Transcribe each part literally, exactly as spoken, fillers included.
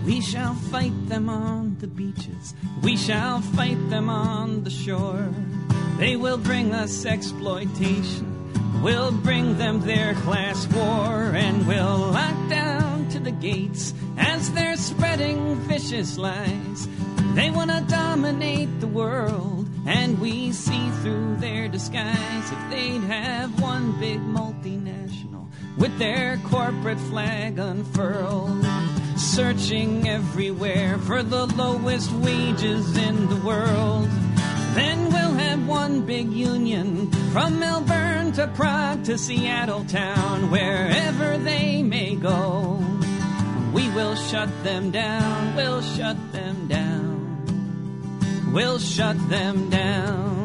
We shall fight them on the beaches. We shall fight them on the shore. They will bring us exploitation. We'll bring them their class war. And we'll lock down to the gates as they're spreading vicious lies. They want to dominate the world, and we see through their disguise. If they'd have one big multinational with their corporate flag unfurled, searching everywhere for the lowest wages in the world, then we'll have one big union from Melbourne to Prague to Seattle town. Wherever they may go, we will shut them down. We'll shut them down. We'll shut them down.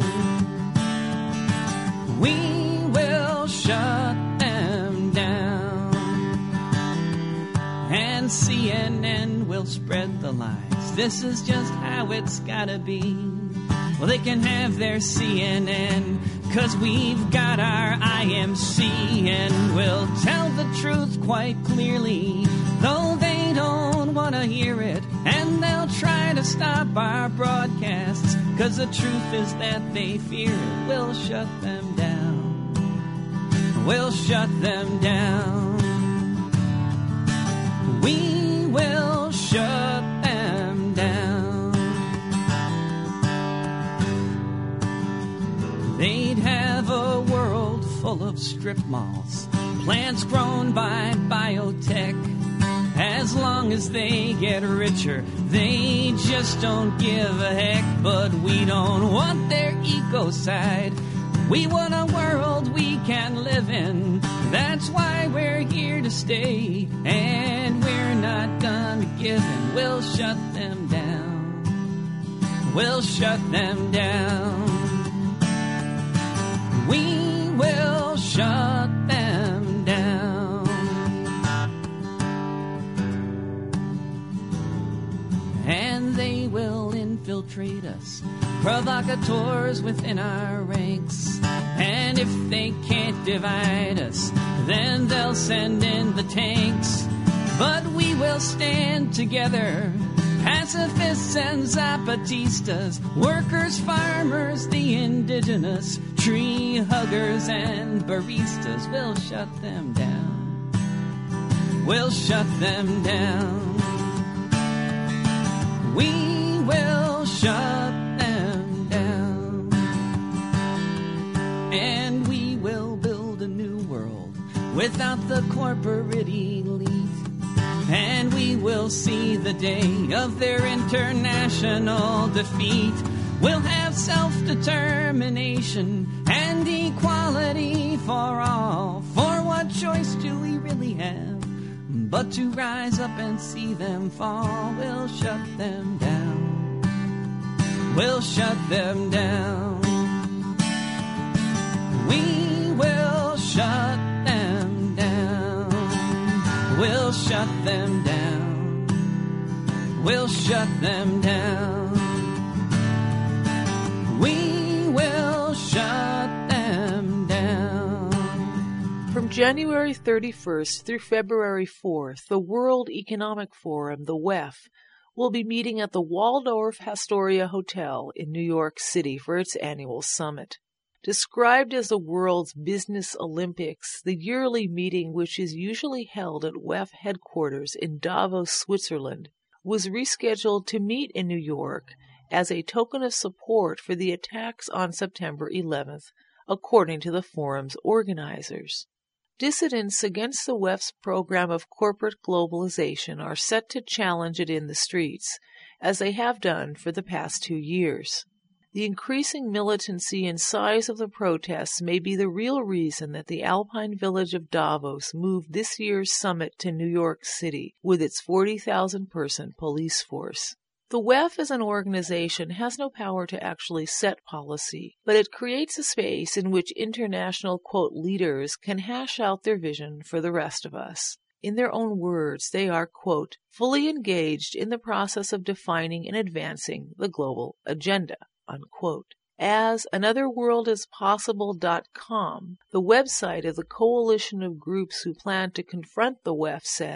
We will shut them down. And C N N will spread the lies. This is just how it's gotta be. Well, they can have their C N N, 'cause we've got our I M C, and we'll tell the truth quite clearly, though they don't want to hear it. And they'll try to stop our broadcasts, 'cause the truth is that they fear it. We'll shut them down. We'll shut them down. We will shut them down. They'd have a world full of strip malls, plants grown by biotech. As long as they get richer, they just don't give a heck. But we don't want their eco side. We want a world we can live in. That's why we're here to stay, and we're not gonna give in. We'll shut them down. We'll shut them down. We will shut them down. And they will infiltrate us, provocateurs within our ranks. And if they can't divide us, then they'll send in the tanks. But we will stand together, pacifists and zapatistas, workers, farmers, the indigenous, tree huggers and baristas. We'll shut them down. We'll shut them down. We will shut them down. And we will build a new world without the corporate elite. And we will see the day of their international defeat. We'll have self-determination and equality for all. For what choice do we really have but to rise up and see them fall? We'll shut them down. We'll shut them down. We will shut them down. We'll shut them down. We'll shut them down. We will shut them down. From January thirty-first through February fourth, the World Economic Forum, the W E F, will be meeting at the Waldorf Astoria Hotel in New York City for its annual summit. Described as the world's business Olympics, the yearly meeting, which is usually held at W E F headquarters in Davos, Switzerland, was rescheduled to meet in New York as a token of support for the attacks on September eleventh, according to the forum's organizers. Dissidents against the W E F's program of corporate globalization are set to challenge it in the streets, as they have done for the past two years. The increasing militancy and size of the protests may be the real reason that the Alpine village of Davos moved this year's summit to New York City with its forty thousand person police force. The W E F as an organization has no power to actually set policy, but it creates a space in which international, quote, leaders can hash out their vision for the rest of us. In their own words, they are, quote, fully engaged in the process of defining and advancing the global agenda, unquote. As another world is possible dot com, the website of the coalition of groups who plan to confront the W E F, says,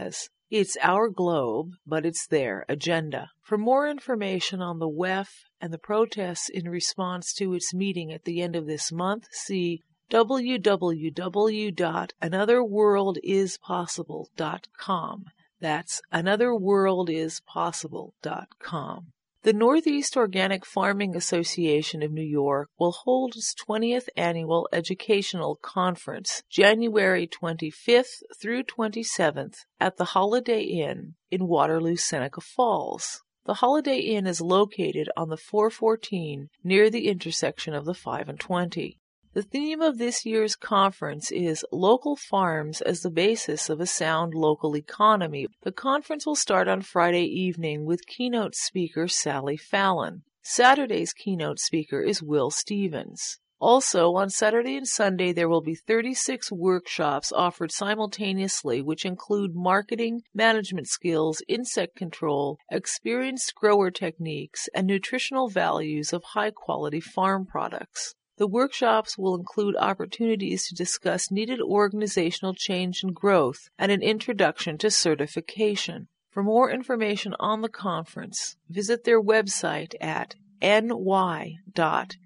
It's our globe, but it's their agenda. For more information on the W E F and the protests in response to its meeting at the end of this month, see w w w dot another world is possible dot com. That's another world is possible dot com. The Northeast Organic Farming Association of New York will hold its twentieth Annual Educational Conference, January twenty-fifth through twenty-seventh, at the Holiday Inn in Waterloo, Seneca Falls. The Holiday Inn is located on the four fourteen near the intersection of the five and twenty. The theme of this year's conference is Local Farms as the Basis of a Sound Local Economy. The conference will start on Friday evening with keynote speaker Sally Fallon. Saturday's keynote speaker is Will Stevens. Also, on Saturday and Sunday, there will be thirty-six workshops offered simultaneously, which include marketing, management skills, insect control, experienced grower techniques, and nutritional values of high-quality farm products. The workshops will include opportunities to discuss needed organizational change and growth and an introduction to certification. For more information on the conference, visit their website at n y dot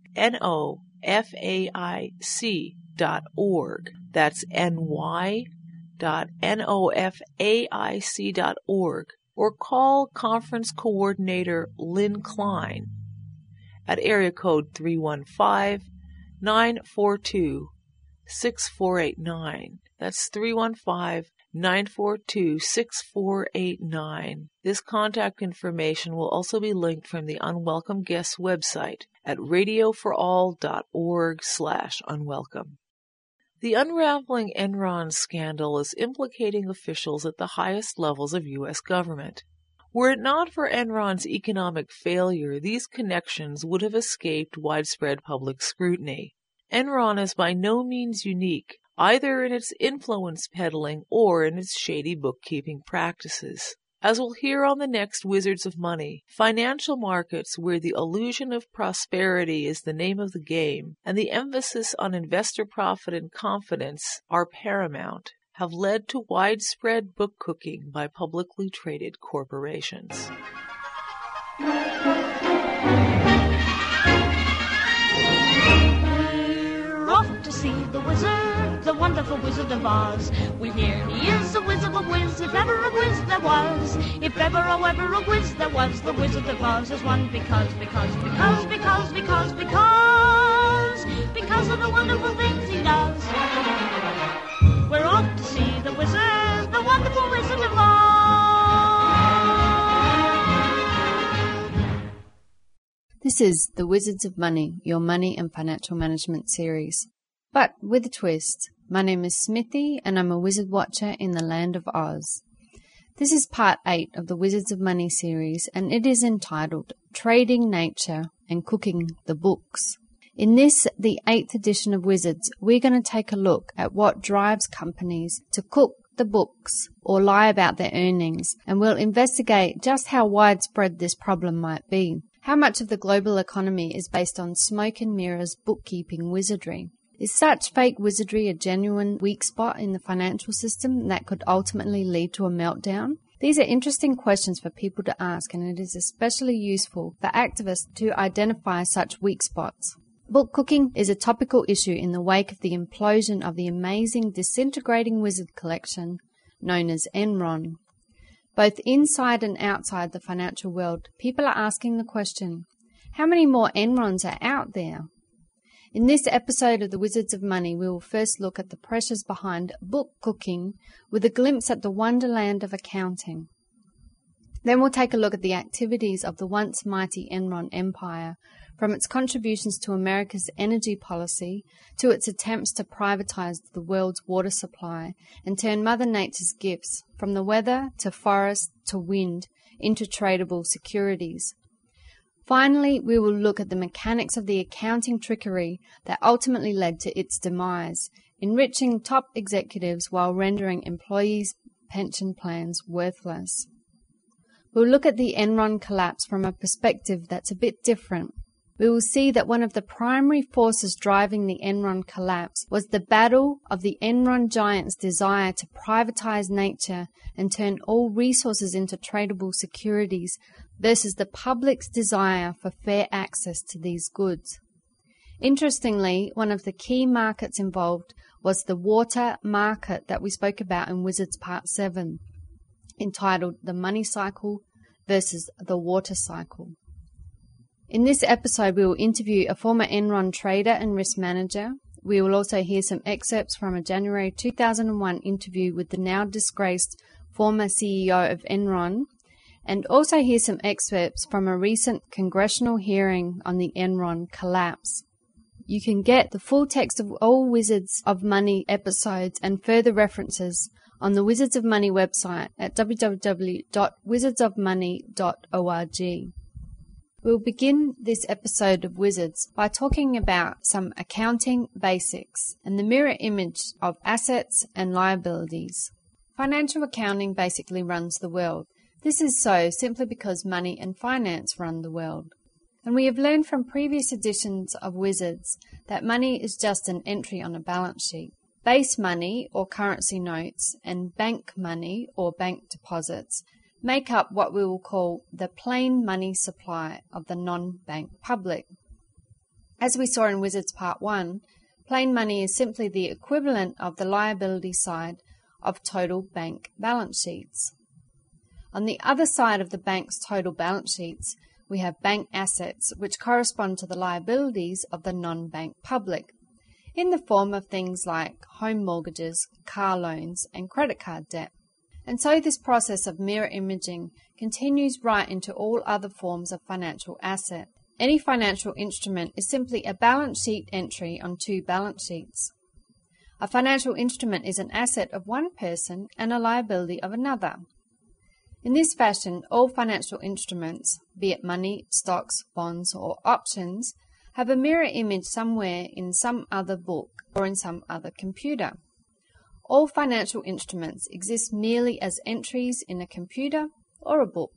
nofaic dot org. That's n y dot nofaic dot org, or call conference coordinator Lynn Klein at area code three one five, nine four two, six four eight nine. That's three one five, nine four two, six four eight nine. This contact information will also be linked from the Unwelcome Guests website at radio for all dot org slash unwelcome. The unraveling Enron scandal is implicating officials at the highest levels of U S government. Were it not for Enron's economic failure, these connections would have escaped widespread public scrutiny. Enron is by no means unique, either in its influence peddling or in its shady bookkeeping practices. As we'll hear on the next Wizards of Money, financial markets where the illusion of prosperity is the name of the game and the emphasis on investor profit and confidence are paramount, have led to widespread book cooking by publicly traded corporations. We're off to see the wizard, the wonderful Wizard of Oz. We hear he is a whiz of a whiz, if ever a whiz there was. If ever, oh, ever a whiz there was, the Wizard of Oz is one because, because, because, because, because, because, because of the wonderful things he does. We're off to see the wizard, the wonderful Wizard of Oz. This is The Wizards of Money, your money and financial management series. But with a twist. My name is Smithy, and I'm a wizard watcher in the land of Oz. This is part eight of the Wizards of Money series, and it is entitled Trading Nature and Cooking the Books. In this, the eighth edition of Wizards, we're going to take a look at what drives companies to cook the books or lie about their earnings, and we'll investigate just how widespread this problem might be. How much of the global economy is based on smoke and mirrors bookkeeping wizardry? Is such fake wizardry a genuine weak spot in the financial system that could ultimately lead to a meltdown? These are interesting questions for people to ask, and it is especially useful for activists to identify such weak spots. Book cooking is a topical issue in the wake of the implosion of the amazing disintegrating wizard collection known as Enron. Both inside and outside the financial world, people are asking the question, how many more Enrons are out there? In this episode of the Wizards of Money, we will first look at the pressures behind book cooking with a glimpse at the wonderland of accounting. Then we'll take a look at the activities of the once mighty Enron empire, from its contributions to America's energy policy to its attempts to privatize the world's water supply and turn Mother Nature's gifts, from the weather to forest to wind, into tradable securities. Finally, we will look at the mechanics of the accounting trickery that ultimately led to its demise, enriching top executives while rendering employees' pension plans worthless. We'll look at the Enron collapse from a perspective that's a bit different. we will see that one of the primary forces driving the Enron collapse was the battle of the Enron giants' desire to privatize nature and turn all resources into tradable securities versus the public's desire for fair access to these goods. Interestingly, one of the key markets involved was the water market that we spoke about in Wizards Part seven, entitled The Money Cycle versus the Water Cycle. In this episode, we will interview a former Enron trader and risk manager. We will also hear some excerpts from a January two thousand one interview with the now disgraced former C E O of Enron, and also hear some excerpts from a recent congressional hearing on the Enron collapse. You can get the full text of all Wizards of Money episodes and further references on the Wizards of Money website at w w w dot wizards of money dot org. We'll begin this episode of Wizards by talking about some accounting basics and the mirror image of assets and liabilities. Financial accounting basically runs the world. This is so simply because money and finance run the world. And we have learned from previous editions of Wizards that money is just an entry on a balance sheet. Base money or currency notes and bank money or bank deposits make up what we will call the plain money supply of the non-bank public. As we saw in Wizards Part one, plain money is simply the equivalent of the liability side of total bank balance sheets. On the other side of the bank's total balance sheets, we have bank assets, which correspond to the liabilities of the non-bank public, in the form of things like home mortgages, car loans, and credit card debt. And so this process of mirror imaging continues right into all other forms of financial asset. Any financial instrument is simply a balance sheet entry on two balance sheets. A financial instrument is an asset of one person and a liability of another. In this fashion, all financial instruments, be it money, stocks, bonds, or options, have a mirror image somewhere in some other book or in some other computer. All financial instruments exist merely as entries in a computer or a book.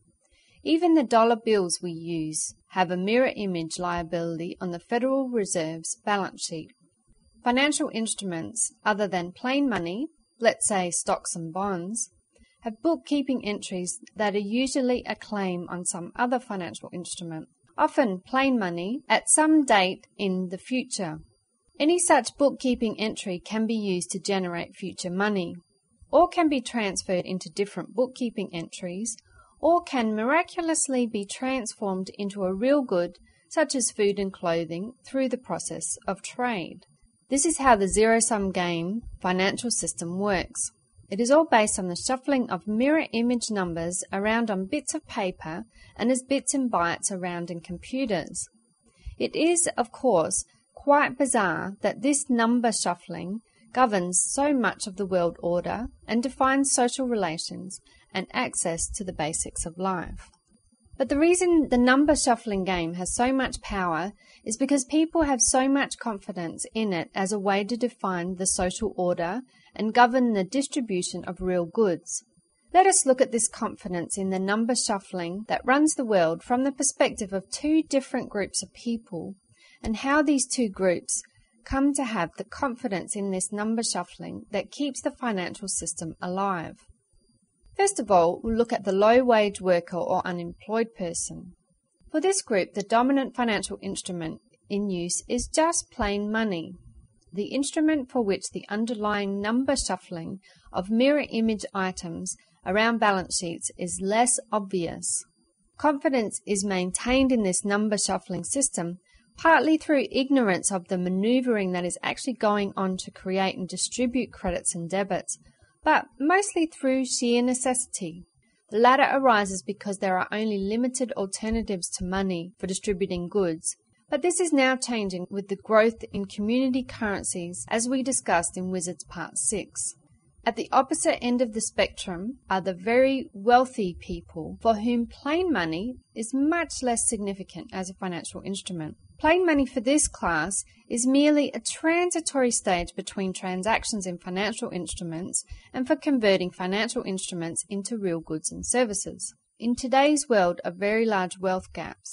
Even the dollar bills we use have a mirror image liability on the Federal Reserve's balance sheet. Financial instruments other than plain money, let's say stocks and bonds, have bookkeeping entries that are usually a claim on some other financial instrument, often plain money, at some date in the future. Any such bookkeeping entry can be used to generate future money, or can be transferred into different bookkeeping entries, or can miraculously be transformed into a real good, such as food and clothing, through the process of trade. This is how the zero-sum game financial system works. It is all based on the shuffling of mirror image numbers around on bits of paper and as bits and bytes around in computers. It is, of course, quite bizarre that this number shuffling governs so much of the world order and defines social relations and access to the basics of life. But the reason the number shuffling game has so much power is because people have so much confidence in it as a way to define the social order and govern the distribution of real goods. Let us look at this confidence in the number shuffling that runs the world from the perspective of two different groups of people, and how these two groups come to have the confidence in this number shuffling that keeps the financial system alive. First of all, we'll look at the low-wage worker or unemployed person. For this group, the dominant financial instrument in use is just plain money, the instrument for which the underlying number shuffling of mirror image items around balance sheets is less obvious. Confidence is maintained in this number shuffling system partly through ignorance of the maneuvering that is actually going on to create and distribute credits and debits, but mostly through sheer necessity. The latter arises because there are only limited alternatives to money for distributing goods, but this is now changing with the growth in community currencies as we discussed in Wizards Part six. At the opposite end of the spectrum are the very wealthy people for whom plain money is much less significant as a financial instrument. Plain money for this class is merely a transitory stage between transactions in financial instruments and for converting financial instruments into real goods and services. In today's world of very large wealth gaps,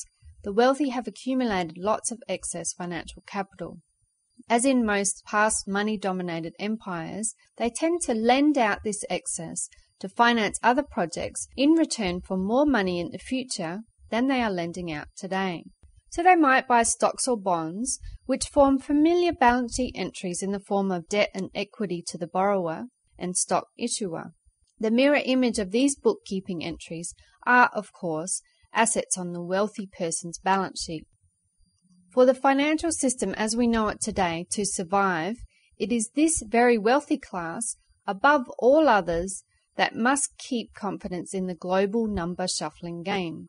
the wealthy have accumulated lots of excess financial capital. As in most past money-dominated empires, they tend to lend out this excess to finance other projects in return for more money in the future than they are lending out today. So they might buy stocks or bonds, which form familiar balance sheet entries in the form of debt and equity to the borrower and stock issuer. The mirror image of these bookkeeping entries are, of course, assets on the wealthy person's balance sheet. For the financial system as we know it today to survive, it is this very wealthy class, above all others, that must keep confidence in the global number shuffling game.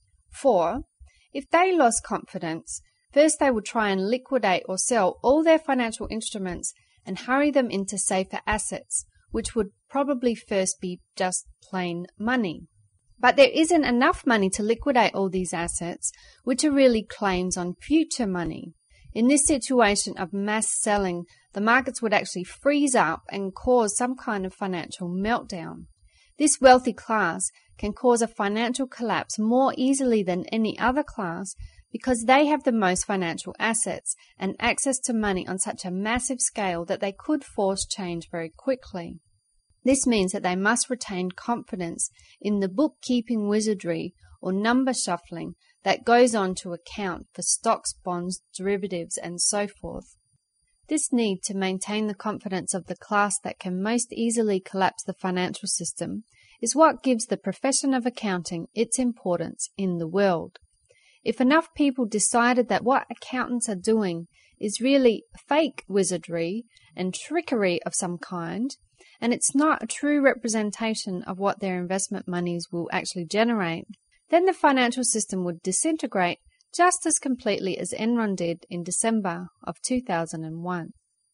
For, if they lost confidence, first they would try and liquidate or sell all their financial instruments and hurry them into safer assets, which would probably first be just plain money. But there isn't enough money to liquidate all these assets, which are really claims on future money. In this situation of mass selling, the markets would actually freeze up and cause some kind of financial meltdown. This wealthy class can cause a financial collapse more easily than any other class because they have the most financial assets and access to money on such a massive scale that they could force change very quickly. This means that they must retain confidence in the bookkeeping wizardry or number shuffling that goes on to account for stocks, bonds, derivatives, and so forth. This need to maintain the confidence of the class that can most easily collapse the financial system is what gives the profession of accounting its importance in the world. If enough people decided that what accountants are doing is really fake wizardry and trickery of some kind, and it's not a true representation of what their investment monies will actually generate, then the financial system would disintegrate just as completely as Enron did in December of two thousand one.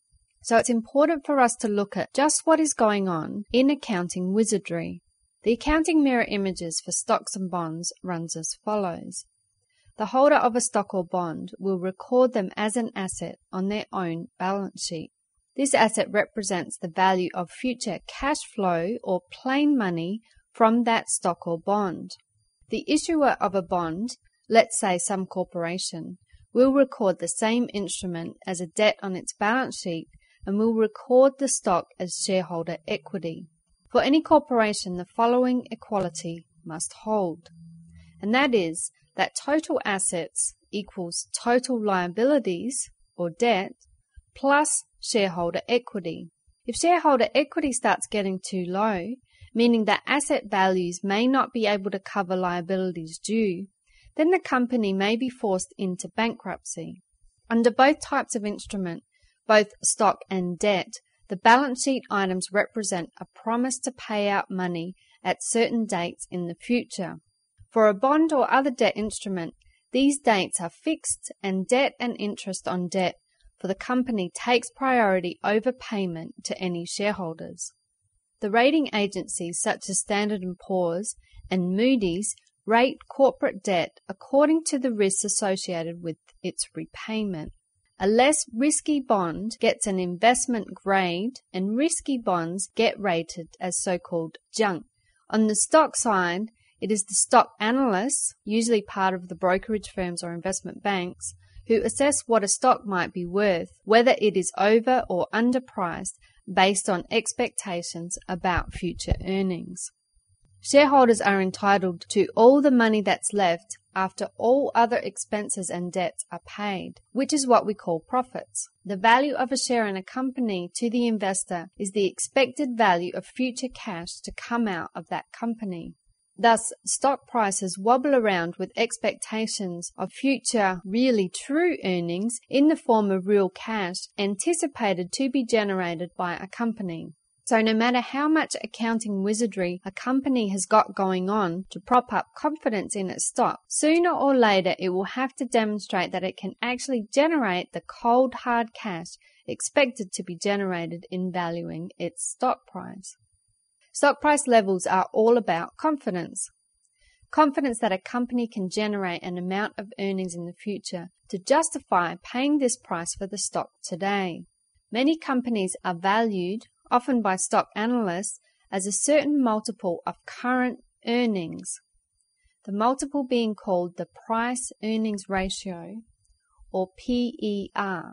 So it's important for us to look at just what is going on in accounting wizardry. The accounting mirror images for stocks and bonds runs as follows. The holder of a stock or bond will record them as an asset on their own balance sheet. This asset represents the value of future cash flow or plain money from that stock or bond. The issuer of a bond, let's say some corporation, will record the same instrument as a debt on its balance sheet and will record the stock as shareholder equity. For any corporation, the following equality must hold, and that is that total assets equals total liabilities or debt plus shareholder equity. If shareholder equity starts getting too low, meaning that asset values may not be able to cover liabilities due, then the company may be forced into bankruptcy. Under both types of instrument, both stock and debt, the balance sheet items represent a promise to pay out money at certain dates in the future. For a bond or other debt instrument, these dates are fixed and debt and interest on debt for the company takes priority over payment to any shareholders. The rating agencies such as Standard and Poor's and Moody's rate corporate debt according to the risks associated with its repayment. A less risky bond gets an investment grade and risky bonds get rated as so-called junk. On the stock side, it is the stock analysts, usually part of the brokerage firms or investment banks, who assess what a stock might be worth, whether it is over or underpriced based on expectations about future earnings. Shareholders are entitled to all the money that's left after all other expenses and debts are paid, which is what we call profits. The value of a share in a company to the investor is the expected value of future cash to come out of that company. Thus, stock prices wobble around with expectations of future, really true earnings in the form of real cash anticipated to be generated by a company. So no matter how much accounting wizardry a company has got going on to prop up confidence in its stock, sooner or later it will have to demonstrate that it can actually generate the cold, hard cash expected to be generated in valuing its stock price. Stock price levels are all about confidence. Confidence that a company can generate an amount of earnings in the future to justify paying this price for the stock today. Many companies are valued, often by stock analysts, as a certain multiple of current earnings. the multiple being called the price-earnings ratio, or P E R.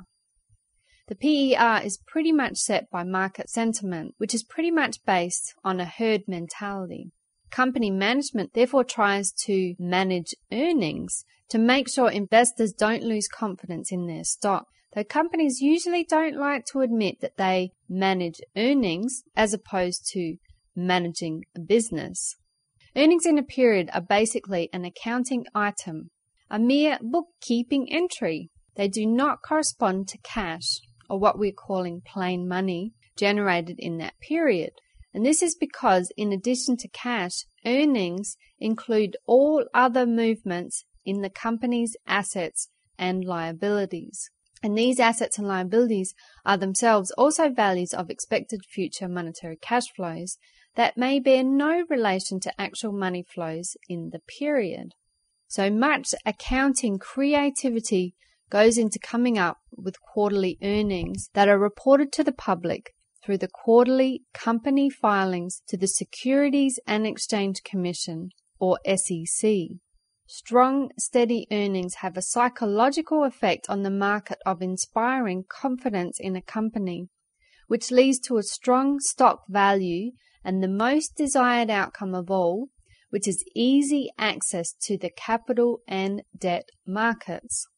The P E R is pretty much set by market sentiment, which is pretty much based on a herd mentality. Company management therefore tries to manage earnings to make sure investors don't lose confidence in their stock, though companies usually don't like to admit that they manage earnings as opposed to managing a business. Earnings in a period are basically an accounting item, a mere bookkeeping entry. They do not correspond to cash, or what we're calling plain money, generated in that period. And this is because, in addition to cash, earnings include all other movements in the company's assets and liabilities. And these assets and liabilities are themselves also values of expected future monetary cash flows that may bear no relation to actual money flows in the period. So much accounting creativity goes into coming up with quarterly earnings that are reported to the public through the quarterly company filings to the Securities and Exchange Commission, or S E C. Strong, steady earnings have a psychological effect on the market of inspiring confidence in a company, which leads to a strong stock value and the most desired outcome of all, which is easy access to the capital and debt markets.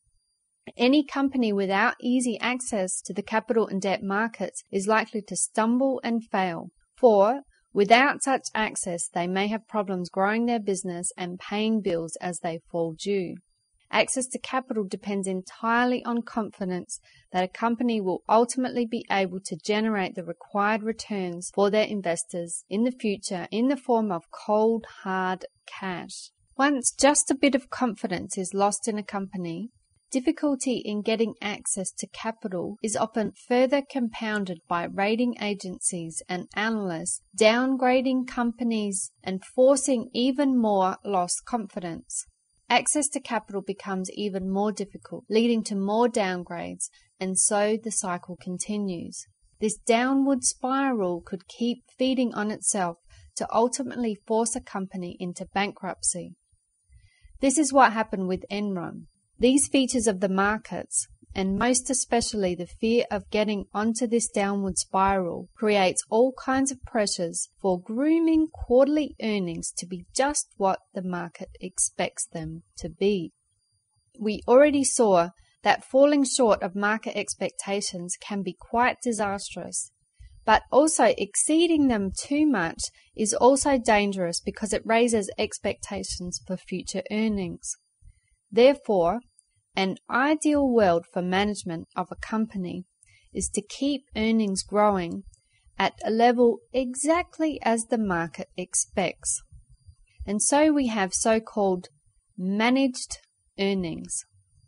Any company without easy access to the capital and debt markets is likely to stumble and fail, for without such access they may have problems growing their business and paying bills as they fall due. Access to capital depends entirely on confidence that a company will ultimately be able to generate the required returns for their investors in the future in the form of cold, hard cash. Once just a bit of confidence is lost in a company, difficulty in getting access to capital is often further compounded by rating agencies and analysts downgrading companies and forcing even more lost confidence. Access to capital becomes even more difficult, leading to more downgrades, and so the cycle continues. This downward spiral could keep feeding on itself to ultimately force a company into bankruptcy. This is what happened with Enron. These features of the markets, and most especially the fear of getting onto this downward spiral, creates all kinds of pressures for grooming quarterly earnings to be just what the market expects them to be. We already saw that falling short of market expectations can be quite disastrous, but also exceeding them too much is also dangerous because it raises expectations for future earnings. Therefore, an ideal world for management of a company is to keep earnings growing at a level exactly as the market expects. And so we have so-called managed earnings.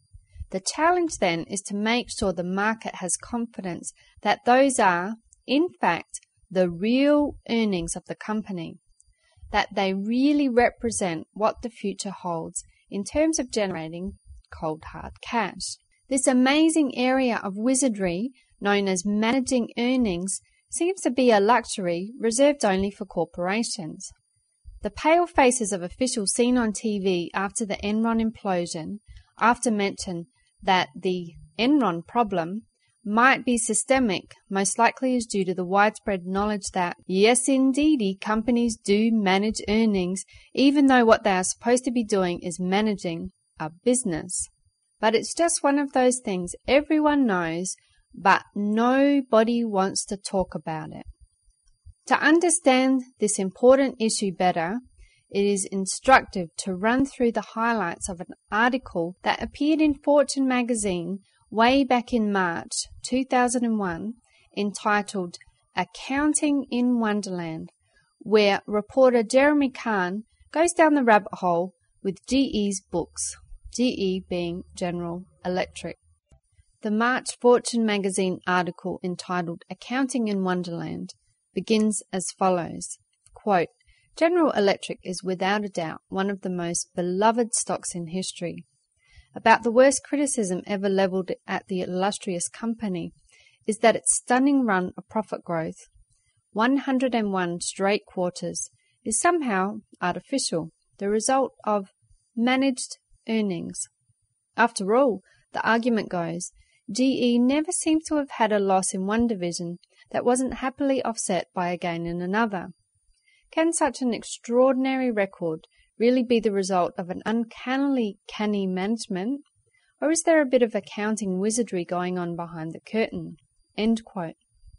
The challenge then is to make sure the market has confidence that those are, in fact, the real earnings of the company, that they really represent what the future holds in terms of generating cold hard cash. This amazing area of wizardry, known as managing earnings, seems to be a luxury reserved only for corporations. The pale faces of officials seen on T V after the Enron implosion often mention that the Enron problem might be systemic, most likely is due to the widespread knowledge that, yes indeedy, companies do manage earnings, even though what they are supposed to be doing is managing a business. But it's just one of those things everyone knows, but nobody wants to talk about it. To understand this important issue better, it is instructive to run through the highlights of an article that appeared in Fortune magazine way back in March two thousand one, entitled Accounting in Wonderland, where reporter Jeremy Kahn goes down the rabbit hole with G E's books, G E being General Electric. The March Fortune magazine article entitled Accounting in Wonderland begins as follows, quote, General Electric is without a doubt one of the most beloved stocks in history. About the worst criticism ever leveled at the illustrious company is that its stunning run of profit growth, one hundred one straight quarters, is somehow artificial, the result of managed earnings. After all, the argument goes, G E never seems to have had a loss in one division that wasn't happily offset by a gain in another. Can such an extraordinary record really be the result of an uncannily canny management, or is there a bit of accounting wizardry going on behind the curtain? End quote.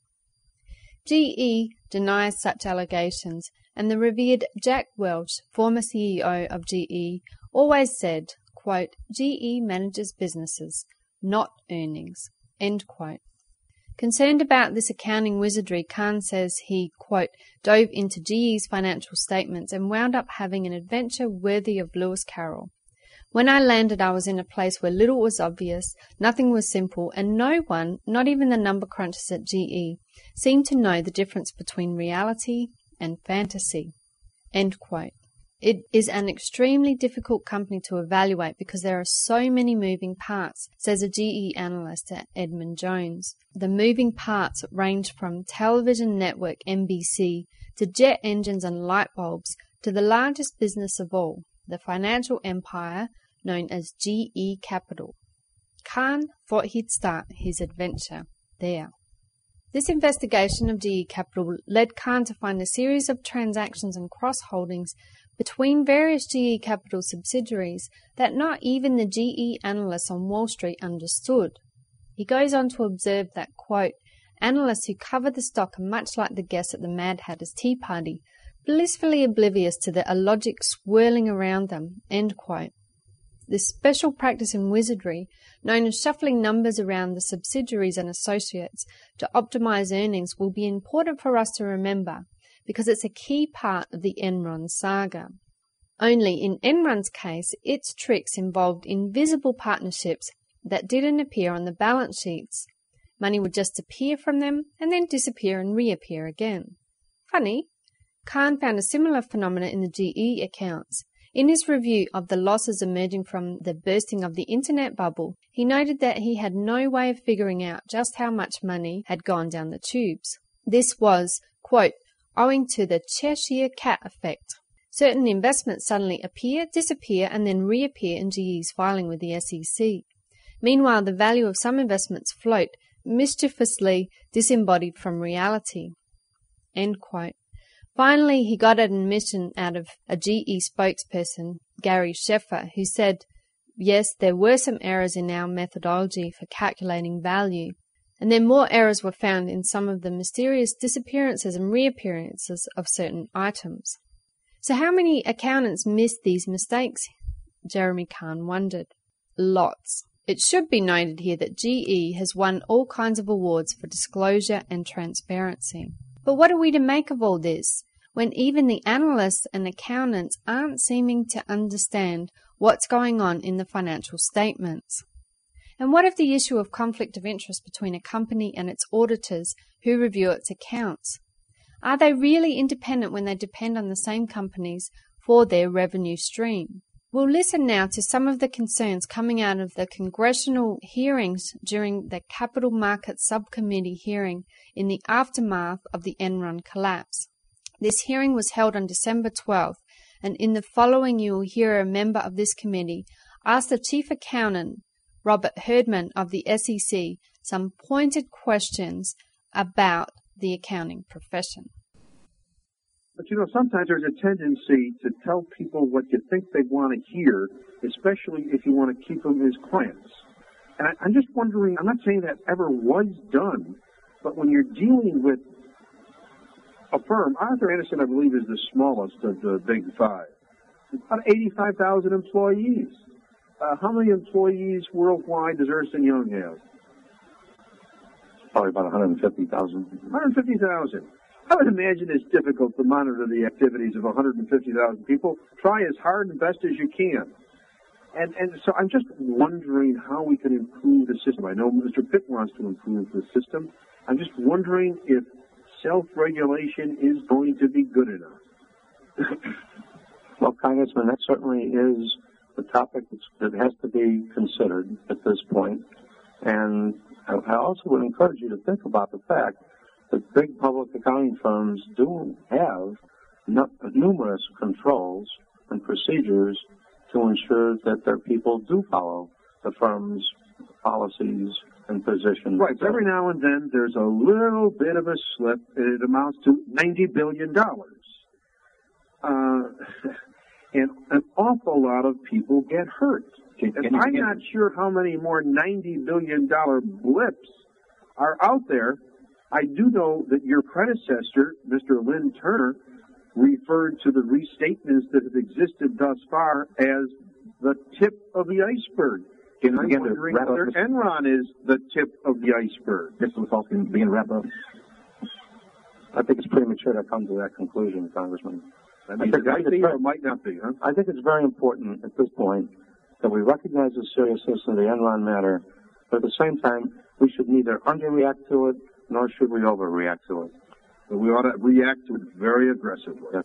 G E denies such allegations, and the revered Jack Welch, former C E O of G E, always said, quote, G E manages businesses, not earnings, end quote. Concerned about this accounting wizardry, Kahn says he, quote, dove into G E's financial statements and wound up having an adventure worthy of Lewis Carroll. When I landed, I was in a place where little was obvious, nothing was simple, and no one, not even the number crunchers at G E, seemed to know the difference between reality and fantasy, end quote. It is an extremely difficult company to evaluate because there are so many moving parts, says a G E analyst at Edmund Jones. The moving parts range from television network N B C to jet engines and light bulbs to the largest business of all, the financial empire known as G E Capital. Kahn thought he'd start his adventure there. This investigation of G E Capital led Kahn to find a series of transactions and cross-holdings between various G E Capital subsidiaries that not even the G E analysts on Wall Street understood. He goes on to observe that, quote, analysts who cover the stock are much like the guests at the Mad Hatter's Tea Party, blissfully oblivious to the illogic swirling around them, end quote. This special practice in wizardry, known as shuffling numbers around the subsidiaries and associates to optimize earnings, will be important for us to remember because it's a key part of the Enron saga. Only in Enron's case, its tricks involved invisible partnerships that didn't appear on the balance sheets. Money would just appear from them and then disappear and reappear again. Funny, Kahn found a similar phenomenon in the G E accounts. In his review of the losses emerging from the bursting of the internet bubble, he noted that he had no way of figuring out just how much money had gone down the tubes. This was, quote, owing to the Cheshire Cat effect. Certain investments suddenly appear, disappear, and then reappear in G E's filing with the S E C. Meanwhile, the value of some investments float, mischievously disembodied from reality. End quote. Finally, he got an admission out of a G E spokesperson, Gary Sheffer, who said, yes, there were some errors in our methodology for calculating value, and then more errors were found in some of the mysterious disappearances and reappearances of certain items. So how many accountants missed these mistakes? Jeremy Kahn wondered. Lots. It should be noted here that G E has won all kinds of awards for disclosure and transparency. But what are we to make of all this, when even the analysts and accountants aren't seeming to understand what's going on in the financial statements? And what of the issue of conflict of interest between a company and its auditors who review its accounts? Are they really independent when they depend on the same companies for their revenue stream? We'll listen now to some of the concerns coming out of the congressional hearings during the Capital Markets Subcommittee hearing in the aftermath of the Enron collapse. This hearing was held on December twelfth, and in the following you will hear a member of this committee ask the chief accountant, Robert Herdman of the S E C, some pointed questions about the accounting profession. But, you know, sometimes there's a tendency to tell people what you think they want to hear, especially if you want to keep them as clients. And I, I'm just wondering, I'm not saying that ever was done, but when you're dealing with a firm, Arthur Andersen, I believe, is the smallest of the big five. About eighty-five thousand employees. Uh, how many employees worldwide does Ernst and Young have? Probably about one hundred fifty thousand. one hundred fifty thousand. I would imagine it's difficult to monitor the activities of one hundred fifty thousand people. Try as hard and best as you can. And and so I'm just wondering how we can improve the system. I know Mister Pitt wants to improve the system. I'm just wondering if self-regulation is going to be good enough. Well, Congressman, that certainly is the topic that has to be considered at this point. And I also would encourage you to think about the fact that big public accounting firms do have numerous controls and procedures to ensure that their people do follow the firm's policies and positions. Right. So every now and then there's a little bit of a slip, and it amounts to ninety billion dollars. Uh, and an awful lot of people get hurt. Can, can and I'm not sure how many more ninety billion dollars blips are out there. I do know that your predecessor, Mister Lynn Turner, referred to the restatements that have existed thus far as the tip of the iceberg. And I'm wondering whether Enron is the tip of the iceberg. Mister Falcon, begin to wrap up. I think it's premature to come to that conclusion, Congressman. I mean, I think it might be or might not be, huh? I think it's very important at this point that we recognize the seriousness of the Enron matter, but at the same time, we should neither underreact to it nor should we overreact to it. But we ought to react to it very aggressively. Yeah.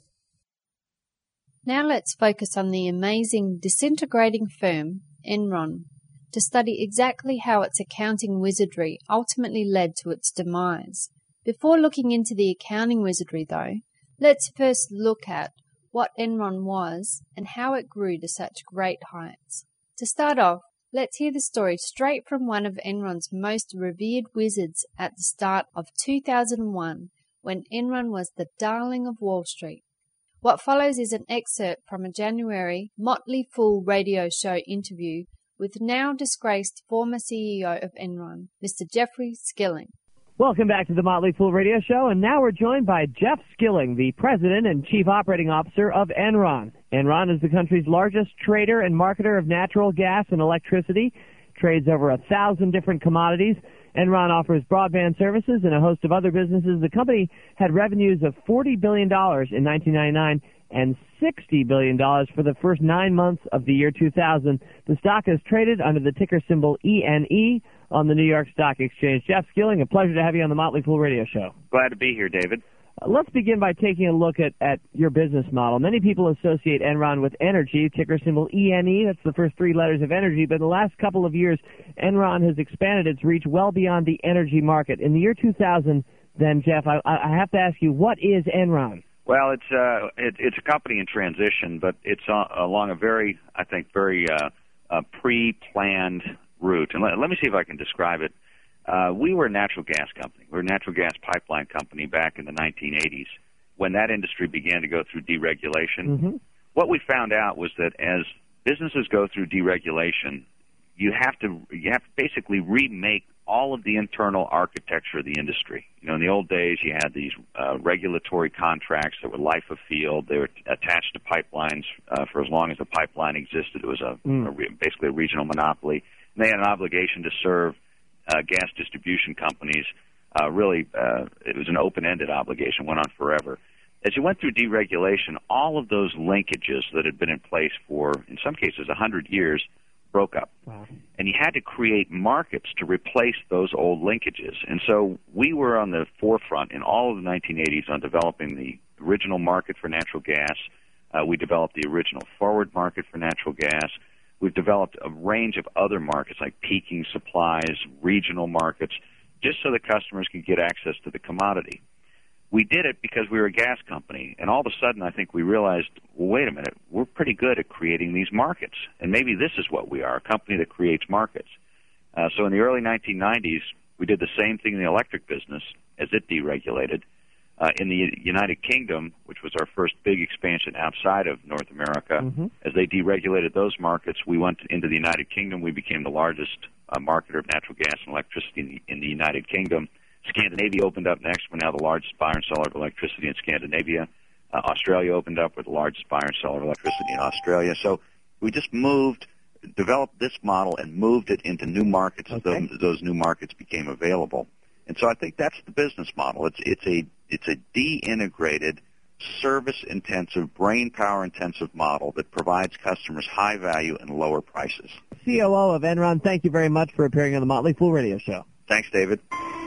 Now let's focus on the amazing disintegrating firm, Enron, to study exactly how its accounting wizardry ultimately led to its demise. Before looking into the accounting wizardry, though, let's first look at what Enron was and how it grew to such great heights. To start off, let's hear the story straight from one of Enron's most revered wizards at the start of two thousand one, when Enron was the darling of Wall Street. What follows is an excerpt from a January Motley Fool radio show interview with now disgraced former C E O of Enron, Mister Jeffrey Skilling. Welcome back to the Motley Fool Radio Show, and now we're joined by Jeff Skilling, the President and Chief Operating Officer of Enron. Enron is the country's largest trader and marketer of natural gas and electricity, trades over a thousand different commodities. Enron offers broadband services and a host of other businesses. The company had revenues of forty billion dollars in nineteen ninety-nine and sixty billion dollars for the first nine months of the year two thousand. The stock is traded under the ticker symbol E N E on the New York Stock Exchange. Jeff Skilling, a pleasure to have you on the Motley Fool Radio Show. Glad to be here, David. Uh, let's begin by taking a look at, at your business model. Many people associate Enron with energy, ticker symbol E N E. That's the first three letters of energy. But in the last couple of years, Enron has expanded its reach well beyond the energy market. In the year two thousand, then, Jeff, I, I have to ask you, what is Enron? Well, it's uh, it, it's a company in transition, but it's uh, along a very, I think, very uh, uh, pre-planned route. And let, let me see if I can describe it. Uh, we were a natural gas company. We were a natural gas pipeline company back in the nineteen eighties when that industry began to go through deregulation. Mm-hmm. What we found out was that as businesses go through deregulation, you have to you have to basically remake all of the internal architecture of the industry. You know, in the old days, you had these uh, regulatory contracts that were life of field. They were attached to pipelines uh, for as long as the pipeline existed. It was a, mm. a re- basically a regional monopoly. And they had an obligation to serve uh, gas distribution companies. Uh, really, uh, it was an open-ended obligation, went on forever. As you went through deregulation, all of those linkages that had been in place for, in some cases, one hundred years, broke up. Wow. And you had to create markets to replace those old linkages. And so we were on the forefront in all of the nineteen eighties on developing the original market for natural gas. Uh, we developed the original forward market for natural gas. We've developed a range of other markets like peaking supplies, regional markets, just so that customers could get access to the commodity. We did it because we were a gas company, and all of a sudden I think we realized, well, wait a minute, we're pretty good at creating these markets, and maybe this is what we are, a company that creates markets. Uh, so in the early nineteen nineties, we did the same thing in the electric business as it deregulated. Uh, in the United Kingdom, which was our first big expansion outside of North America, mm-hmm. as they deregulated those markets, we went into the United Kingdom. We became the largest uh, marketer of natural gas and electricity in the, in the United Kingdom. Scandinavia opened up next. We're now the largest buyer and seller of electricity in Scandinavia. Uh, Australia opened up. We're the largest buyer and seller of electricity in Australia. So we just moved, developed this model and moved it into new markets as okay. those, those new markets became available. And so I think that's the business model. It's it's a it's a de-integrated, service-intensive, brain power-intensive model that provides customers high value and lower prices. C O O of Enron, thank you very much for appearing on the Motley Fool Radio Show. Thanks, David.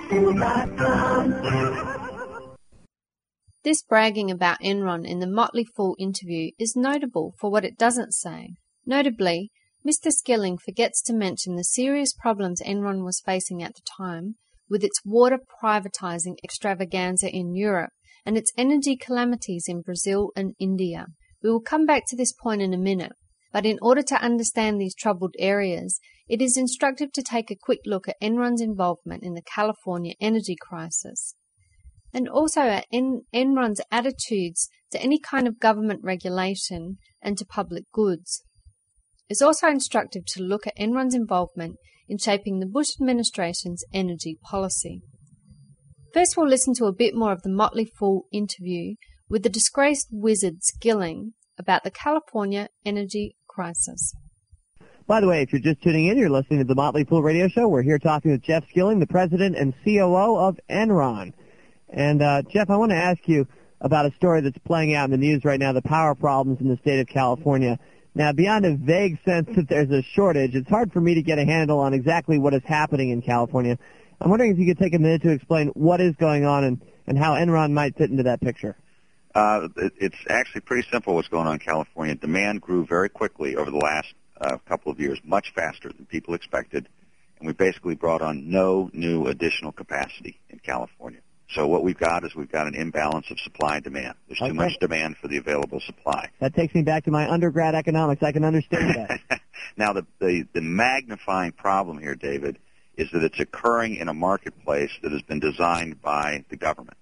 This bragging about Enron in the Motley Fool interview is notable for what it doesn't say. Notably, Mister Skilling forgets to mention the serious problems Enron was facing at the time, with its water privatizing extravaganza in Europe and its energy calamities in Brazil and India. We will come back to this point in a minute, but in order to understand these troubled areas, it is instructive to take a quick look at Enron's involvement in the California energy crisis, and also at En- Enron's attitudes to any kind of government regulation and to public goods. It's also instructive to look at Enron's involvement in shaping the Bush administration's energy policy. First, we'll listen to a bit more of the Motley Fool interview with the disgraced wizard Skilling about the California energy crisis. By the way, if you're just tuning in, you're listening to the Motley Fool Radio Show. We're here talking with Jeff Skilling, the president and C O O of Enron. And, uh, Jeff, I want to ask you about a story that's playing out in the news right now, the power problems in the state of California. Now, beyond a vague sense that there's a shortage, it's hard for me to get a handle on exactly what is happening in California. I'm wondering if you could take a minute to explain what is going on and, and how Enron might fit into that picture. Uh, it, it's actually pretty simple what's going on in California. Demand grew very quickly over the last uh, couple of years, much faster than people expected, and we basically brought on no new additional capacity in California. So what we've got is we've got an imbalance of supply and demand. There's too Okay. much demand for the available supply. That takes me back to my undergrad economics. I can understand that. Now, the, the, the magnifying problem here, David, is that it's occurring in a marketplace that has been designed by the government.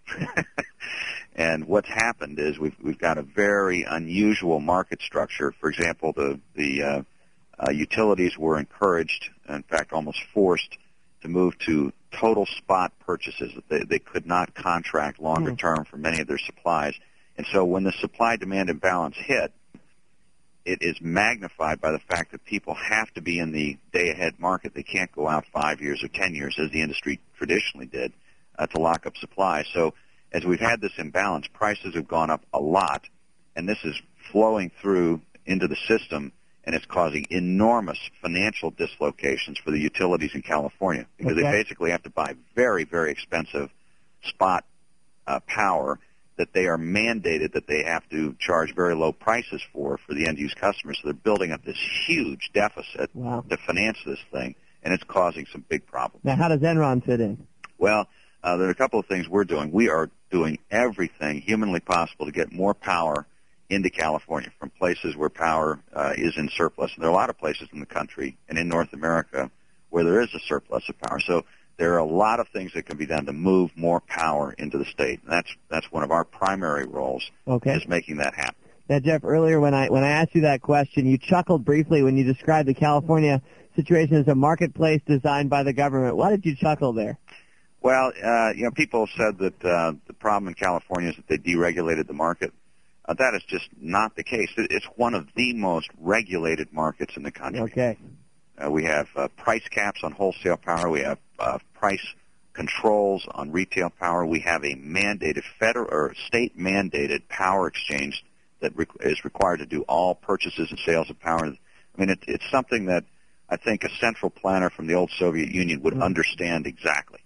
And what's happened is we've we've got a very unusual market structure. For example, the the uh, uh, utilities were encouraged, in fact, almost forced, to move to total spot purchases. They they could not contract longer term for many of their supplies, and so when the supply-demand imbalance hit, it is magnified by the fact that people have to be in the day-ahead market. They can't go out five years or ten years, as the industry traditionally did, uh, to lock up supply. So as we've had this imbalance, prices have gone up a lot, and this is flowing through into the system, and it's causing enormous financial dislocations for the utilities in California because Okay. they basically have to buy very, very expensive spot uh, power that they are mandated that they have to charge very low prices for for the end-use customers. So they're building up this huge deficit Wow. to finance this thing, and it's causing some big problems. Now, how does Enron fit in? Well, uh, there are a couple of things we're doing. We are doing everything humanly possible to get more power into California from places where power uh, is in surplus. And there are a lot of places in the country and in North America where there is a surplus of power. So there are a lot of things that can be done to move more power into the state. And that's that's one of our primary roles, Okay. is making that happen. Now, Jeff, earlier when I when I asked you that question, you chuckled briefly when you described the California situation as a marketplace designed by the government. Why did you chuckle there? Well, uh, you know, people have said that uh, the problem in California is that they deregulated the market. Uh, that is just not the case. It, it's one of the most regulated markets in the country. Okay. Uh, we have uh, price caps on wholesale power. We have uh, price controls on retail power. We have a mandated federal or state-mandated power exchange that re- is required to do all purchases and sales of power. I mean, it, it's something that I think a central planner from the old Soviet Union would mm. understand exactly.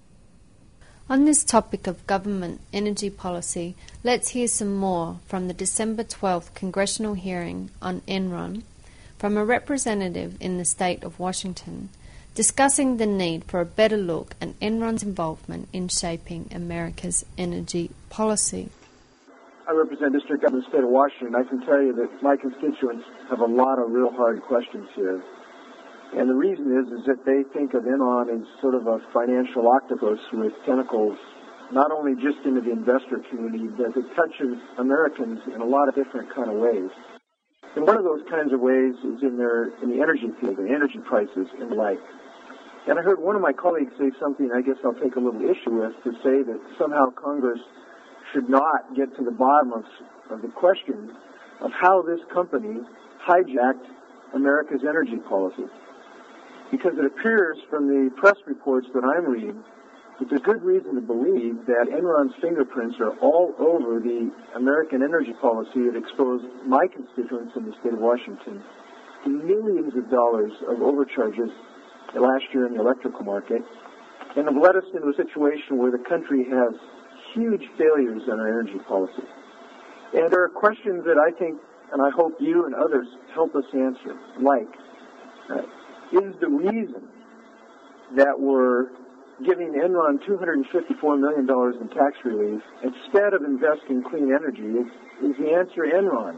On this topic of government energy policy, let's hear some more from the December twelfth congressional hearing on Enron from a representative in the state of Washington discussing the need for a better look at Enron's involvement in shaping America's energy policy. I represent District Government of the State of Washington. I can tell you that my constituents have a lot of real hard questions here. And the reason is is that they think of Enron as sort of a financial octopus with tentacles, not only just into the investor community, but it touches Americans in a lot of different kind of ways. And one of those kinds of ways is in their in the energy field, the energy prices and the like. And I heard one of my colleagues say something I guess I'll take a little issue with, to say that somehow Congress should not get to the bottom of, of the question of how this company hijacked America's energy policy. Because it appears from the press reports that I'm reading that there's good reason to believe that Enron's fingerprints are all over the American energy policy that exposed my constituents in the state of Washington to millions of dollars of overcharges last year in the electrical market, and have led us into a situation where the country has huge failures in our energy policy. And there are questions that I think, and I hope you and others help us answer, like, uh, is the reason that we're giving Enron two hundred fifty-four million dollars in tax relief instead of investing in clean energy, is, is the answer Enron?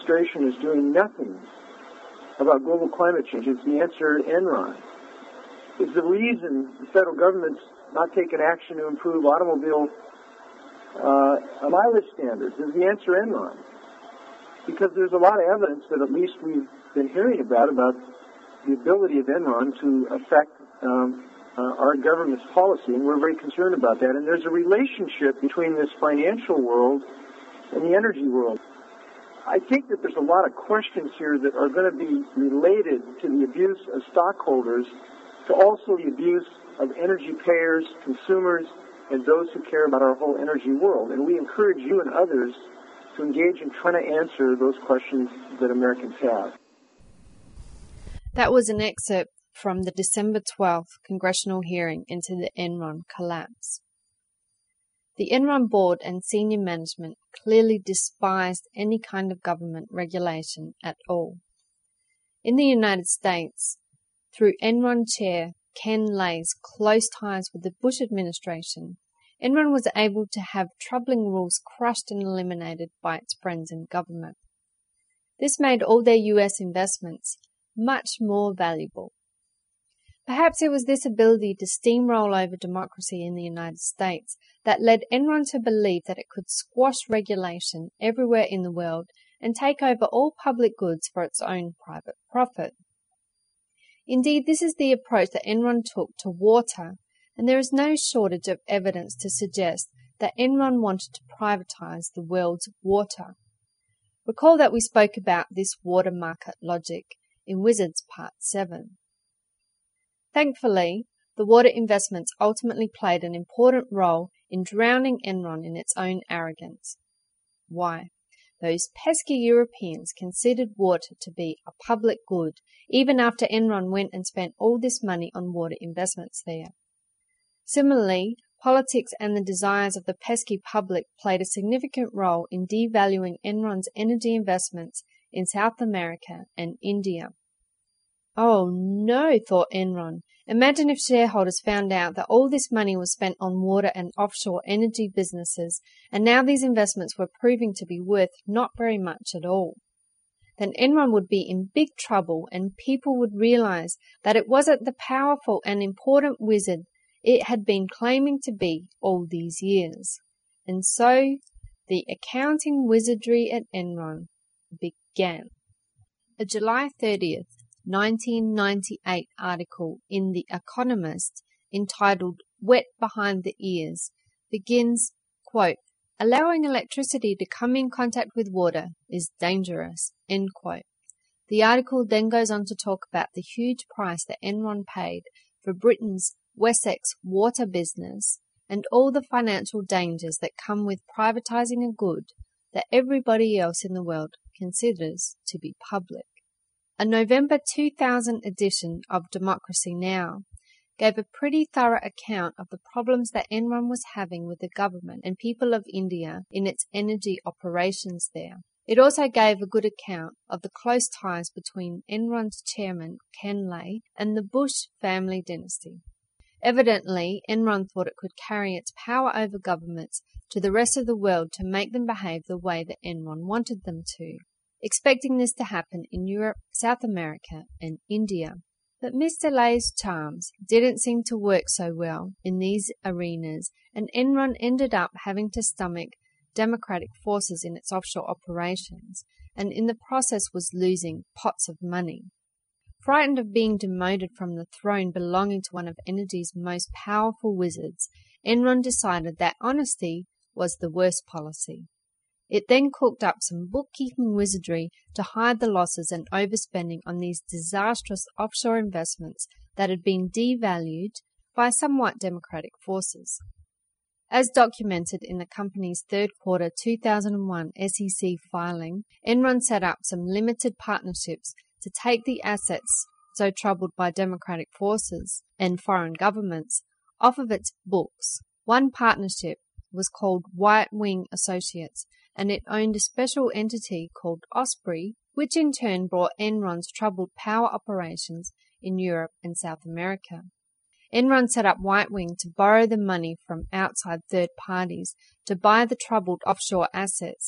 administration is doing nothing about global climate change. It's the answer at Enron. Is the reason the federal government's not taking action to improve automobile uh, mileage standards? Is the answer Enron? Because there's a lot of evidence that at least we've been hearing about, about the ability of Enron to affect um, uh, our government's policy, and we're very concerned about that. And there's a relationship between this financial world and the energy world. I think that there's a lot of questions here that are going to be related to the abuse of stockholders, to also the abuse of energy payers, consumers, and those who care about our whole energy world. And we encourage you and others to engage in trying to answer those questions that Americans have. That was an excerpt from the December twelfth congressional hearing into the Enron collapse. The Enron board and senior management clearly despised any kind of government regulation at all. In the United States, through Enron chair Ken Lay's close ties with the Bush administration, Enron was able to have troubling rules crushed and eliminated by its friends in government. This made all their U S investments much more valuable. Perhaps it was this ability to steamroll over democracy in the United States that led Enron to believe that it could squash regulation everywhere in the world and take over all public goods for its own private profit. Indeed, this is the approach that Enron took to water, and there is no shortage of evidence to suggest that Enron wanted to privatize the world's water. Recall that we spoke about this water market logic in Wizards Part seven. Thankfully, the water investments ultimately played an important role in drowning Enron in its own arrogance. Why? Those pesky Europeans considered water to be a public good, even after Enron went and spent all this money on water investments there. Similarly, politics and the desires of the pesky public played a significant role in devaluing Enron's energy investments in South America and India. Oh no, thought Enron. Imagine if shareholders found out that all this money was spent on water and offshore energy businesses, and now these investments were proving to be worth not very much at all. Then Enron would be in big trouble, and people would realize that it wasn't the powerful and important wizard it had been claiming to be all these years. And so, the accounting wizardry at Enron began. A July thirtieth, nineteen ninety-eight article in The Economist entitled Wet Behind the Ears begins, quote, allowing electricity to come in contact with water is dangerous, end quote. The article then goes on to talk about the huge price that Enron paid for Britain's Wessex water business and all the financial dangers that come with privatizing a good that everybody else in the world considers to be public. A November two thousand edition of Democracy Now! Gave a pretty thorough account of the problems that Enron was having with the government and people of India in its energy operations there. It also gave a good account of the close ties between Enron's chairman, Ken Lay, and the Bush family dynasty. Evidently, Enron thought it could carry its power over governments to the rest of the world to make them behave the way that Enron wanted them to, expecting this to happen in Europe, South America, and India. But Mister Lay's charms didn't seem to work so well in these arenas, and Enron ended up having to stomach democratic forces in its offshore operations, and in the process was losing pots of money. Frightened of being demoted from the throne belonging to one of energy's most powerful wizards, Enron decided that honesty was the worst policy. It then cooked up some bookkeeping wizardry to hide the losses and overspending on these disastrous offshore investments that had been devalued by somewhat democratic forces. As documented in the company's third quarter two thousand one S E C filing, Enron set up some limited partnerships to take the assets so troubled by democratic forces and foreign governments off of its books. One partnership was called White Wing Associates, and it owned a special entity called Osprey, which in turn brought Enron's troubled power operations in Europe and South America. Enron set up White Wing to borrow the money from outside third parties to buy the troubled offshore assets,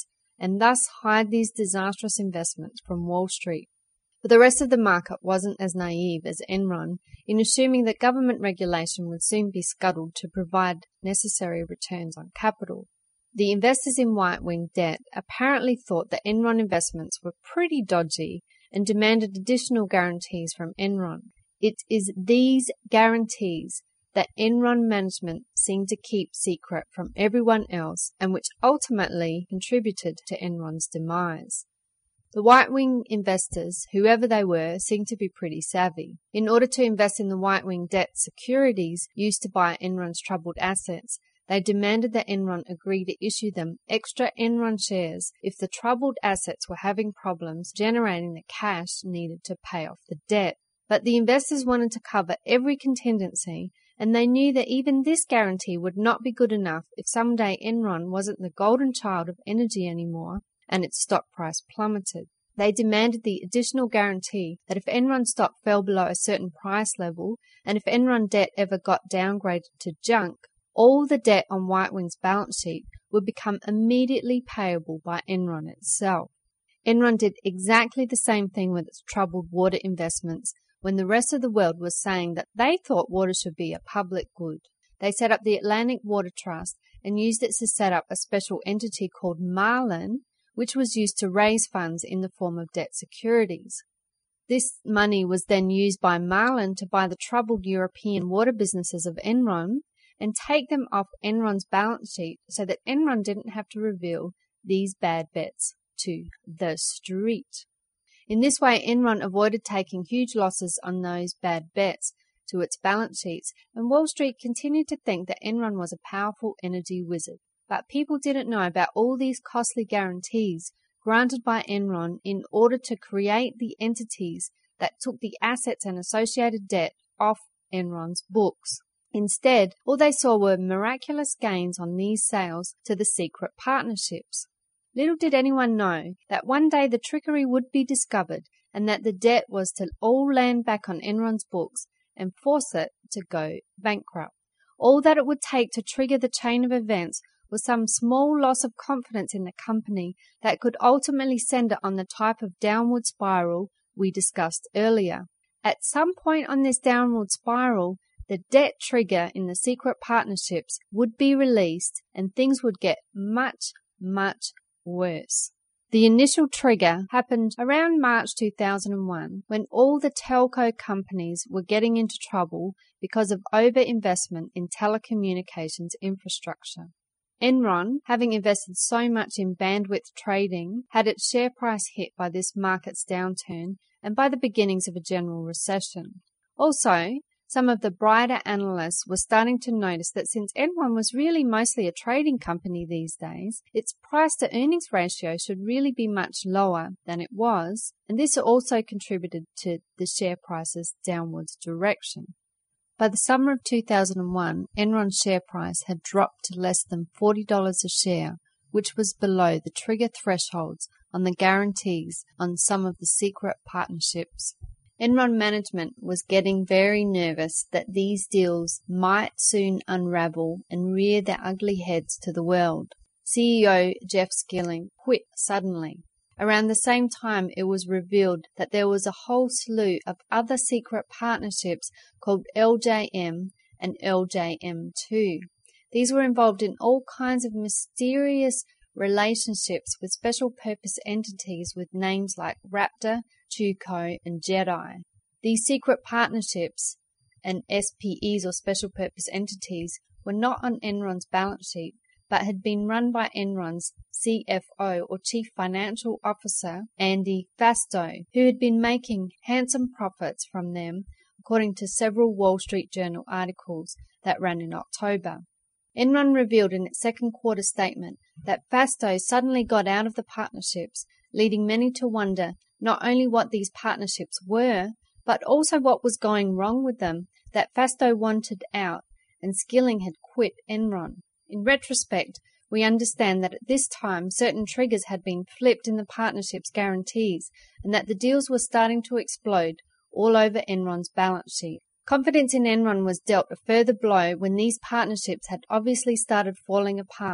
and thus hide these disastrous investments from Wall Street. But the rest of the market wasn't as naive as Enron in assuming that government regulation would soon be scuttled to provide necessary returns on capital. The investors in White Wing debt apparently thought that Enron investments were pretty dodgy and demanded additional guarantees from Enron. It is these guarantees that Enron management seemed to keep secret from everyone else and which ultimately contributed to Enron's demise. The White Wing investors, whoever they were, seemed to be pretty savvy. In order to invest in the White Wing debt securities used to buy Enron's troubled assets, they demanded that Enron agree to issue them extra Enron shares if the troubled assets were having problems generating the cash needed to pay off the debt. But the investors wanted to cover every contingency, and they knew that even this guarantee would not be good enough if someday Enron wasn't the golden child of energy anymore and its stock price plummeted. They demanded the additional guarantee that if Enron stock fell below a certain price level, and if Enron debt ever got downgraded to junk, all the debt on White Wing's balance sheet would become immediately payable by Enron itself. Enron did exactly the same thing with its troubled water investments when the rest of the world was saying that they thought water should be a public good. They set up the Atlantic Water Trust and used it to set up a special entity called Marlin, which was used to raise funds in the form of debt securities. This money was then used by Marlin to buy the troubled European water businesses of Enron and take them off Enron's balance sheet so that Enron didn't have to reveal these bad bets to the street. In this way, Enron avoided taking huge losses on those bad bets to its balance sheets, and Wall Street continued to think that Enron was a powerful energy wizard. But people didn't know about all these costly guarantees granted by Enron in order to create the entities that took the assets and associated debt off Enron's books. Instead, all they saw were miraculous gains on these sales to the secret partnerships. Little did anyone know that one day the trickery would be discovered and that the debt was to all land back on Enron's books and force it to go bankrupt. All that it would take to trigger the chain of events was some small loss of confidence in the company that could ultimately send it on the type of downward spiral we discussed earlier. At some point on this downward spiral, the debt trigger in the secret partnerships would be released and things would get much, much worse. The initial trigger happened around March two thousand one when all the telco companies were getting into trouble because of overinvestment in telecommunications infrastructure. Enron, having invested so much in bandwidth trading, had its share price hit by this market's downturn and by the beginnings of a general recession. Also, some of the brighter analysts were starting to notice that since Enron was really mostly a trading company these days, its price-to-earnings ratio should really be much lower than it was, and this also contributed to the share price's downwards direction. By the summer of two thousand one, Enron's share price had dropped to less than forty dollars a share, which was below the trigger thresholds on the guarantees on some of the secret partnerships. Enron management was getting very nervous that these deals might soon unravel and rear their ugly heads to the world. C E O Jeff Skilling quit suddenly. Around the same time, it was revealed that there was a whole slew of other secret partnerships called L J M and L J M two. These were involved in all kinds of mysterious relationships with special purpose entities with names like Raptor, Tuco, and Jedi. These secret partnerships and S P Es or special purpose entities were not on Enron's balance sheet, but had been run by Enron's C F O or Chief Financial Officer, Andy Fastow, who had been making handsome profits from them, according to several Wall Street Journal articles that ran in October. Enron revealed in its second quarter statement that Fastow suddenly got out of the partnerships, leading many to wonder not only what these partnerships were, but also what was going wrong with them, that Fastow wanted out and Skilling had quit Enron. In retrospect, we understand that at this time certain triggers had been flipped in the partnership's guarantees and that the deals were starting to explode all over Enron's balance sheet. Confidence in Enron was dealt a further blow when these partnerships had obviously started falling apart,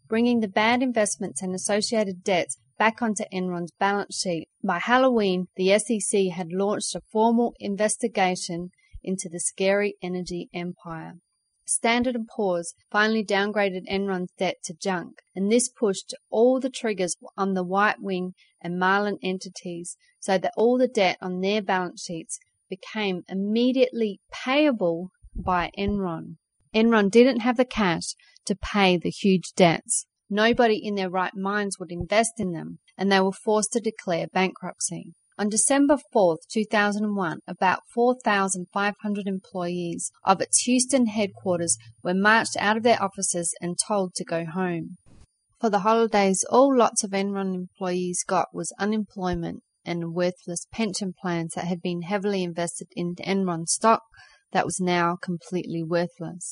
bringing the bad investments and associated debts back onto Enron's balance sheet. By Halloween, the S E C had launched a formal investigation into the scary energy empire. Standard and Poor's finally downgraded Enron's debt to junk, and this pushed all the triggers on the White Wing and Marlin entities so that all the debt on their balance sheets became immediately payable by Enron. Enron didn't have the cash to pay the huge debts. Nobody in their right minds would invest in them, and they were forced to declare bankruptcy. On December fourth, two thousand one, about four thousand five hundred employees of its Houston headquarters were marched out of their offices and told to go home. For the holidays, all lots of Enron employees got was unemployment and worthless pension plans that had been heavily invested in Enron stock that was now completely worthless.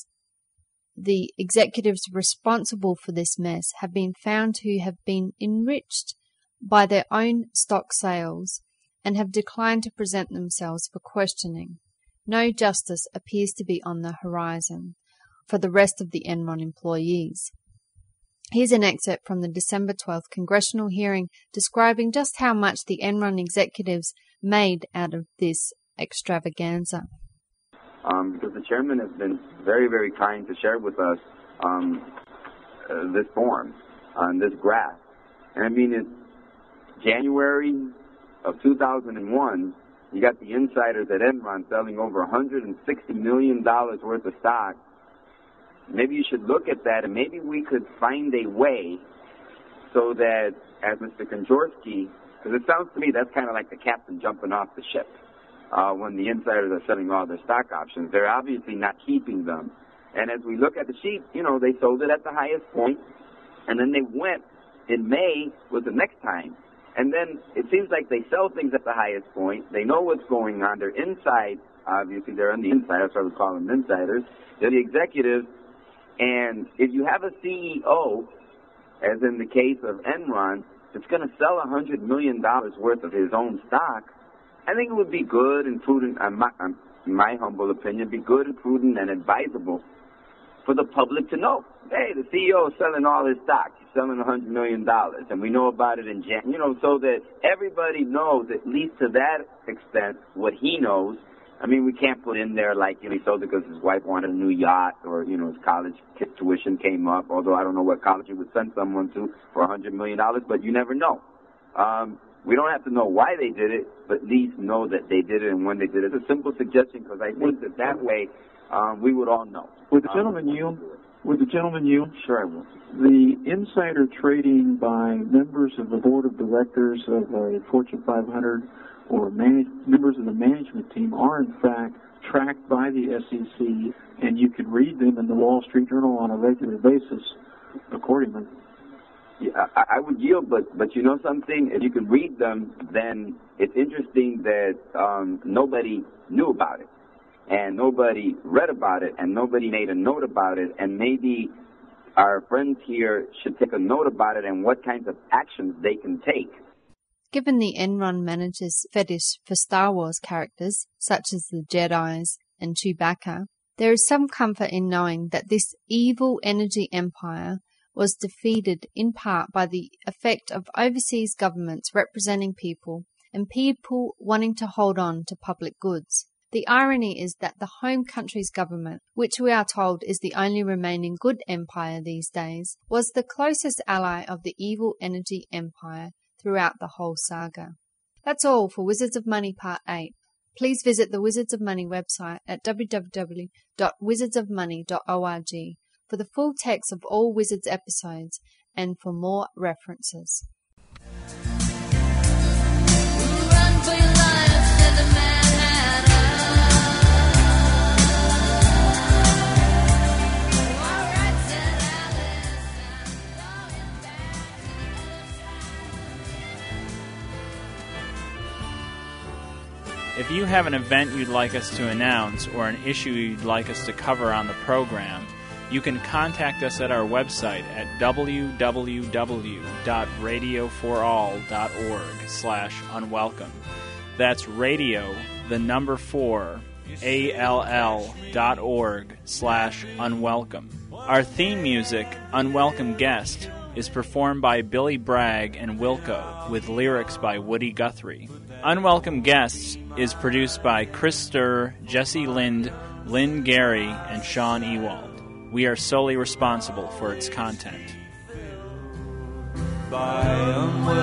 The executives responsible for this mess have been found to have been enriched by their own stock sales and have declined to present themselves for questioning. No justice appears to be on the horizon for the rest of the Enron employees. Here's an excerpt from the December twelfth congressional hearing describing just how much the Enron executives made out of this extravaganza. Um, because the chairman has been very, very kind to share with us um, uh, this form, on uh, this graph. And I mean, it's January of two thousand one, you got the insiders at Enron selling over one hundred sixty million dollars worth of stock. Maybe you should look at that, and maybe we could find a way so that, as Mister Konjorsky, because it sounds to me that's kind of like the captain jumping off the ship. Uh, when the insiders are selling all their stock options, they're obviously not keeping them. And as we look at the sheet, you know, they sold it at the highest point, and then they went in May was the next time. And then it seems like they sell things at the highest point. They know what's going on. They're inside. Obviously, they're on the inside. That's why we call them insiders. They're the executives. And if you have a C E O, as in the case of Enron, that's going to sell one hundred million dollars worth of his own stock, I think it would be good and prudent, in my, in my humble opinion, be good and prudent and advisable for the public to know. Hey, the C E O is selling all his stock. He's selling one hundred million dollars, and we know about it in Jan. You know, so that everybody knows, at least to that extent, what he knows. I mean, we can't put in there like, you know, he sold it because his wife wanted a new yacht, or, you know, his college kid tuition came up, although I don't know what college he would send someone to for one hundred million dollars, but you never know. Um, we don't have to know why they did it, but at least know that they did it and when they did it. It's a simple suggestion, because I think that that way um, we would all know. Would the gentleman um, yield? Would the gentleman yield? Sure, I will. The insider trading by members of the board of directors of a Fortune five hundred or manage, members of the management team are, in fact, tracked by the S E C, and you can read them in the Wall Street Journal on a regular basis accordingly. Yeah, I, I would yield, but but you know something? If you can read them, then it's interesting that um, nobody knew about it, and nobody read about it, and nobody made a note about it, and maybe our friends here should take a note about it and what kinds of actions they can take. Given the Enron manager's fetish for Star Wars characters, such as the Jedis and Chewbacca, there is some comfort in knowing that this evil energy empire was defeated in part by the effect of overseas governments representing people and people wanting to hold on to public goods. The irony is that the home country's government, which we are told is the only remaining good empire these days, was the closest ally of the evil energy empire throughout the whole saga. That's all for Wizards of Money Part eight. Please visit the Wizards of Money website at w w w dot wizards of money dot org for the full text of all Wizards episodes and for more references. Run for your life, said the Manhattan. All right, said Alice, I'm going back to the other side. If you have an event you'd like us to announce or an issue you'd like us to cover on the program, you can contact us at our website at w w w dot radio for all dot org slash unwelcome. That's radio, the number four, A L L dot org slash unwelcome. Our theme music, Unwelcome Guest, is performed by Billy Bragg and Wilco, with lyrics by Woody Guthrie. Unwelcome Guests is produced by Chris Sturr, Jesse Lind, Lynn Gary, and Sean Ewald. We are solely responsible for its content. By unwelcome